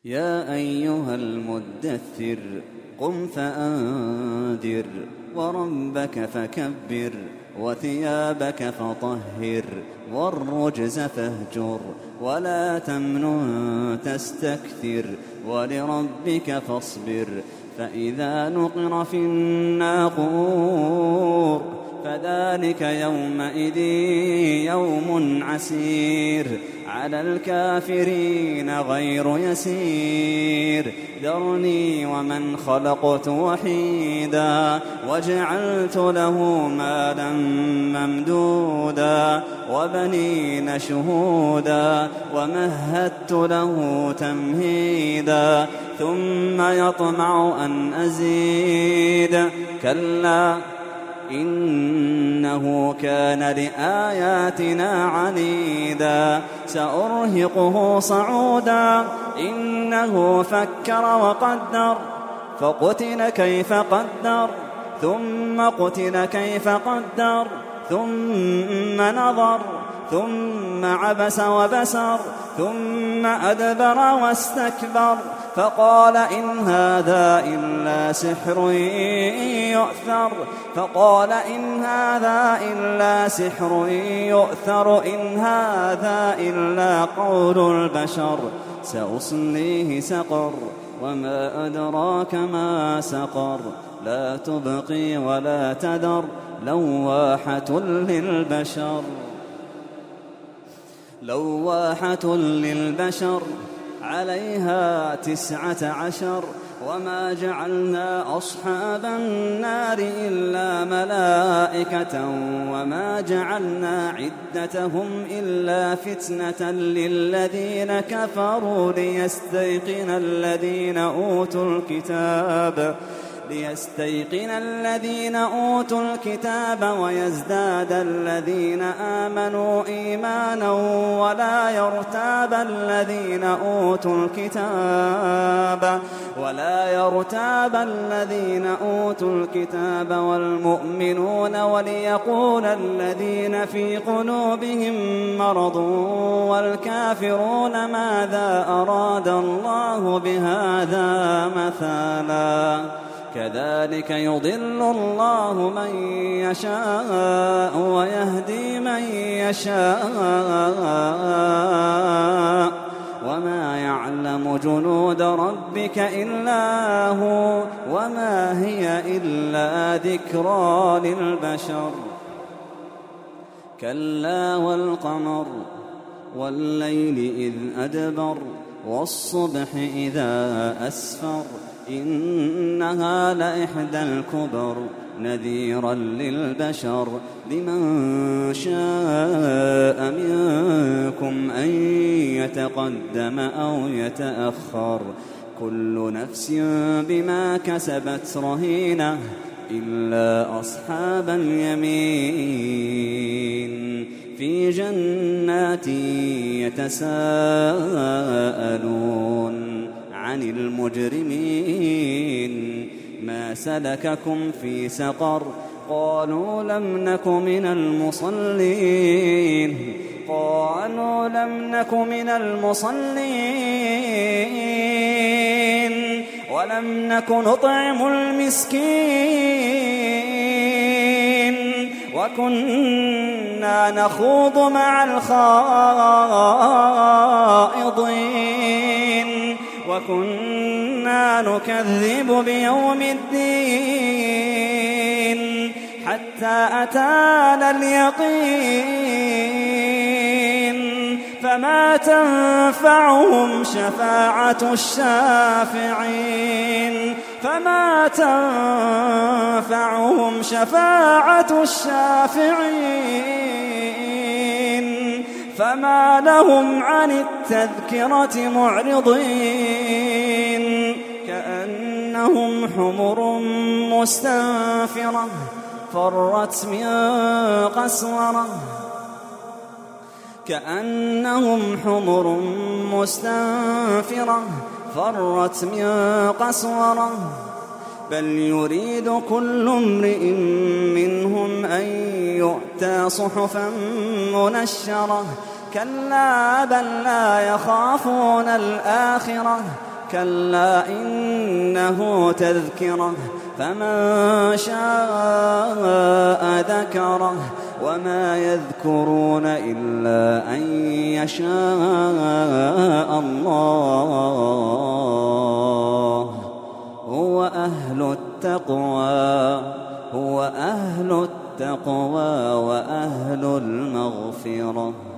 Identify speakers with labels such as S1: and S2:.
S1: يا أيها المدثر قم فأنذر وربك فكبر وثيابك فطهر والرجز فاهجر ولا تمنن تستكثر ولربك فاصبر فإذا نقر في الناقور فذلك يومئذ يوم عسير على الكافرين غير يسير ذرني ومن خلقت وحيدا وجعلت له مالا ممدودا وبنين شهودا ومهدت له تمهيدا ثم يطمع أن أزيد كلا إنه كان لآياتنا عنيدا سأرهقه صعودا إنه فكر وقدر فقتل كيف قدر ثم قتل كيف قدر ثم نظر ثم عبس وبسر ثم أدبر واستكبر فقال إن هذا إلا سحر يؤثر إن هذا إلا قول البشر سأصليه سقر وما أدراك لما سقر لا تبقي ولا تذر لواحة للبشر عليها 19 وما جعلنا أصحاب النار إلا ملائكة وما جعلنا عدتهم إلا فتنة للذين كفروا ليستيقن الذين أوتوا الكتاب ويزداد الذين آمنوا إيمانا ولا يرتاب الذين أوتوا الكتاب والمؤمنون وليقول الذين في قلوبهم مرض والكافرون ماذا أراد الله بهذا مثلا كذلك يضل الله من يشاء ويهدي من يشاء وما يعلم جنود ربك إلا هو وما هي إلا ذكرى للبشر كلا والقمر والليل إذ أدبر والصبح إذا أسفر إنها لإحدى الكبر نذيرا للبشر لمن شاء منكم أن يتقدم أو يتأخر كل نفس بما كسبت رهينة إلا أصحاب اليمين في جنات يتساءلون عن المجرمين ما سلككم في سقر قالوا لم نك من المصلين ولم نك نطعم المسكين وكنا نخوض مع الخائضين وكنا نكذب بيوم الدين حتى أتانا اليقين فما تنفعهم شفاعة الشافعين فما لهم عن التذكرة معرضين كأنهم حمر مستنفرة فرت من قسورة بل يريد كل امرئ منهم أن يؤتى صحفا منشرة كلا بل لا يخافون الآخرة كلا إنه تذكرة فمن شاء ذكره وما يذكرون إلا أن يشاء الله هو أهل التقوى وأهل المغفرة.